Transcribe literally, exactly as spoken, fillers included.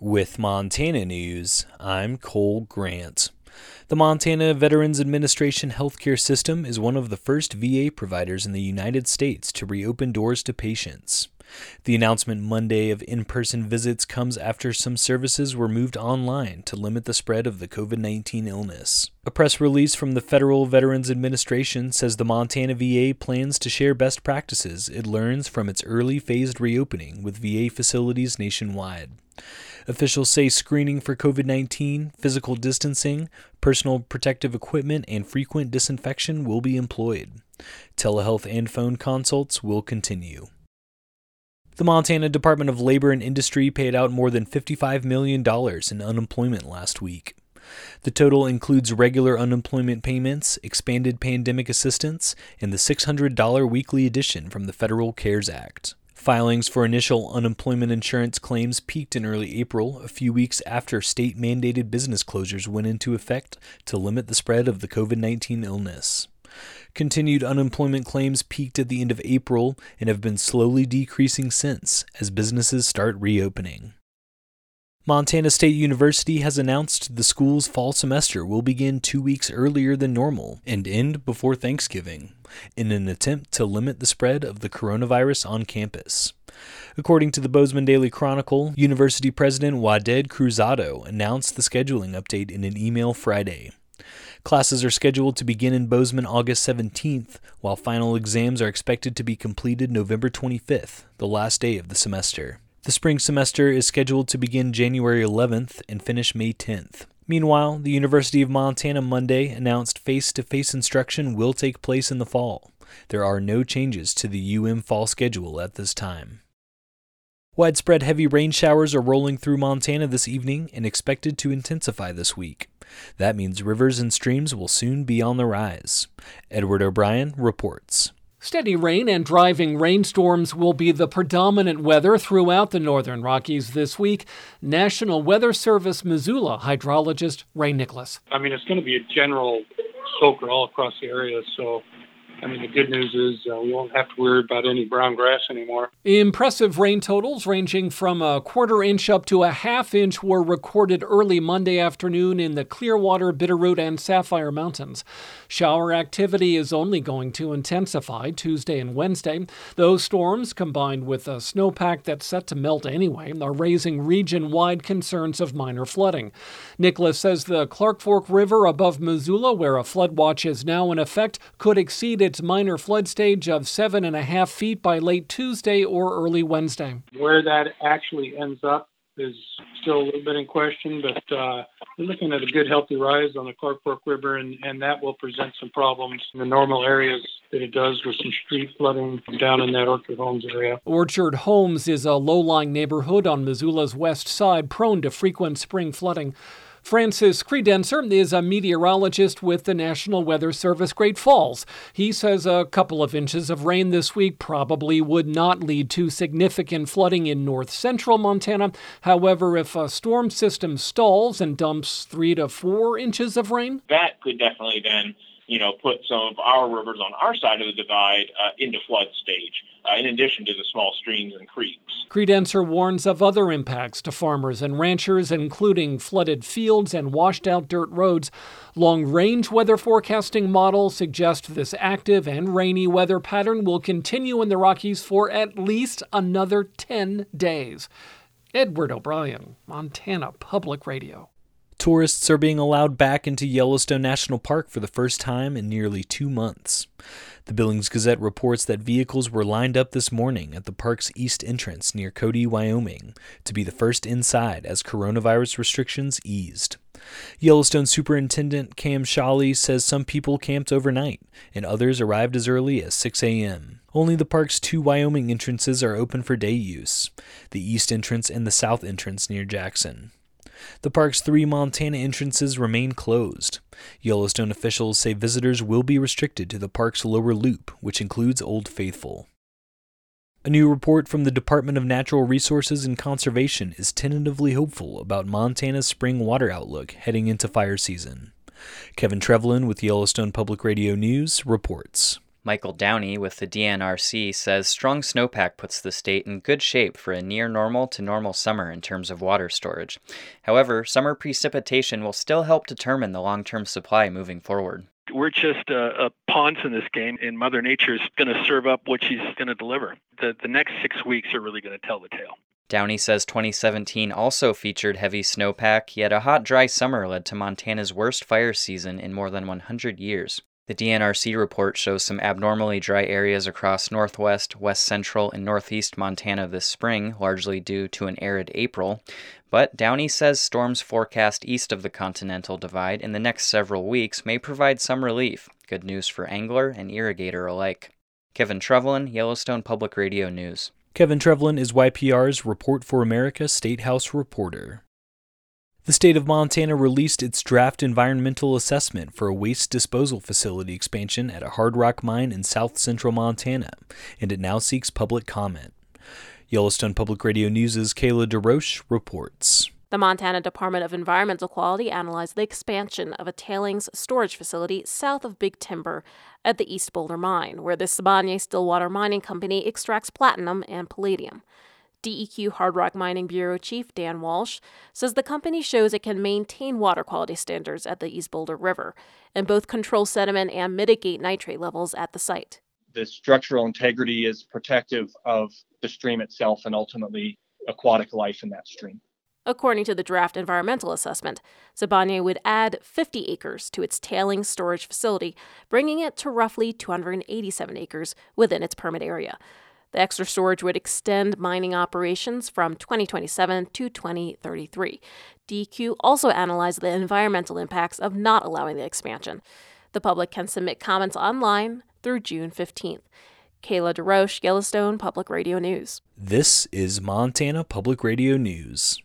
With Montana News, I'm Cole Grant. The Montana Veterans Administration healthcare system is one of the first V A providers in the United States to reopen doors to patients. The announcement Monday of in-person visits comes after some services were moved online to limit the spread of the covid nineteen illness. A press release from the Federal Veterans Administration says the Montana V A plans to share best practices it learns from its early phased reopening with V A facilities nationwide. Officials say screening for covid nineteen, physical distancing, personal protective equipment, and frequent disinfection will be employed. Telehealth and phone consults will continue. The Montana Department of Labor and Industry paid out more than fifty-five million dollars in unemployment last week. The total includes regular unemployment payments, expanded pandemic assistance, and the six hundred dollars weekly addition from the Federal CARES Act. Filings for initial unemployment insurance claims peaked in early April, a few weeks after state-mandated business closures went into effect to limit the spread of the covid nineteen illness. Continued unemployment claims peaked at the end of April and have been slowly decreasing since, as businesses start reopening. Montana State University has announced the school's fall semester will begin two weeks earlier than normal and end before Thanksgiving, in an attempt to limit the spread of the coronavirus on campus. According to the Bozeman Daily Chronicle, University President Waded Cruzado announced the scheduling update in an email Friday. Classes are scheduled to begin in Bozeman August seventeenth, while final exams are expected to be completed November twenty-fifth, the last day of the semester. The spring semester is scheduled to begin January eleventh and finish May tenth. Meanwhile, the University of Montana Monday announced face-to-face instruction will take place in the fall. There are no changes to the U M fall schedule at this time. Widespread heavy rain showers are rolling through Montana this evening and expected to intensify this week. That means rivers and streams will soon be on the rise. Edward O'Brien reports. Steady rain and driving rainstorms will be the predominant weather throughout the northern Rockies this week. National Weather Service Missoula hydrologist Ray Nicholas. I mean, it's going to be a general soaker all across the area, so I mean, the good news is uh, we won't have to worry about any brown grass anymore. Impressive rain totals ranging from a quarter inch up to a half inch were recorded early Monday afternoon in the Clearwater, Bitterroot, and Sapphire Mountains. Shower activity is only going to intensify Tuesday and Wednesday. Those storms, combined with a snowpack that's set to melt anyway, are raising region-wide concerns of minor flooding. Nicholas says the Clark Fork River above Missoula, where a flood watch is now in effect, could exceed its minor flood stage of seven and a half feet by late Tuesday or early Wednesday. Where that actually ends up is still a little bit in question, but uh, we're looking at a good healthy rise on the Clark Fork River, and, and that will present some problems in the normal areas that it does with some street flooding down in that Orchard Homes area. Orchard Homes is a low-lying neighborhood on Missoula's west side prone to frequent spring flooding. Francis Credencer is a meteorologist with the National Weather Service Great Falls. He says a couple of inches of rain this week probably would not lead to significant flooding in north central Montana. However, if a storm system stalls and dumps three to four inches of rain, that could definitely then, you know, put some of our rivers on our side of the divide uh, into flood stage, uh, in addition to the small streams and creeks. Credencer warns of other impacts to farmers and ranchers, including flooded fields and washed-out dirt roads. Long-range weather forecasting models suggest this active and rainy weather pattern will continue in the Rockies for at least another ten days. Edward O'Brien, Montana Public Radio. Tourists are being allowed back into Yellowstone National Park for the first time in nearly two months. The Billings Gazette reports that vehicles were lined up this morning at the park's east entrance near Cody, Wyoming, to be the first inside as coronavirus restrictions eased. Yellowstone Superintendent Cam Shawley says some people camped overnight and others arrived as early as six a.m. Only the park's two Wyoming entrances are open for day use, the east entrance and the south entrance near Jackson. The park's three Montana entrances remain closed. Yellowstone officials say visitors will be restricted to the park's lower loop, which includes Old Faithful. A new report from the Department of Natural Resources and Conservation is tentatively hopeful about Montana's spring water outlook heading into fire season. Kevin Trevlin with Yellowstone Public Radio News reports. Michael Downey with the D N R C says strong snowpack puts the state in good shape for a near normal to normal summer in terms of water storage. However, summer precipitation will still help determine the long-term supply moving forward. We're just uh, uh, pawns in this game, and Mother Nature's going to serve up what she's going to deliver. The, the next six weeks are really going to tell the tale. Downey says twenty seventeen also featured heavy snowpack, yet a hot, dry summer led to Montana's worst fire season in more than one hundred years. The D N R C report shows some abnormally dry areas across northwest, west central, and northeast Montana this spring, largely due to an arid April. But Downey says storms forecast east of the Continental Divide in the next several weeks may provide some relief. Good news for angler and irrigator alike. Kevin Trevelyan, Yellowstone Public Radio News. Kevin Trevelyan is Y P R's Report for America State House reporter. The state of Montana released its draft environmental assessment for a waste disposal facility expansion at a hard rock mine in south central Montana, and it now seeks public comment. Yellowstone Public Radio News' Kayla DeRoche reports. The Montana Department of Environmental Quality analyzed the expansion of a tailings storage facility south of Big Timber at the East Boulder Mine, where the Sibanye-Stillwater Mining Company extracts platinum and palladium. D E Q Hard Rock Mining Bureau Chief Dan Walsh says the company shows it can maintain water quality standards at the East Boulder River and both control sediment and mitigate nitrate levels at the site. The structural integrity is protective of the stream itself and ultimately aquatic life in that stream. According to the draft environmental assessment, Sibanye would add fifty acres to its tailings storage facility, bringing it to roughly two hundred eighty-seven acres within its permit area. The extra storage would extend mining operations from twenty twenty-seven to twenty thirty-three. D E Q also analyzed the environmental impacts of not allowing the expansion. The public can submit comments online through June fifteenth. Kayla DeRoche, Yellowstone Public Radio News. This is Montana Public Radio News.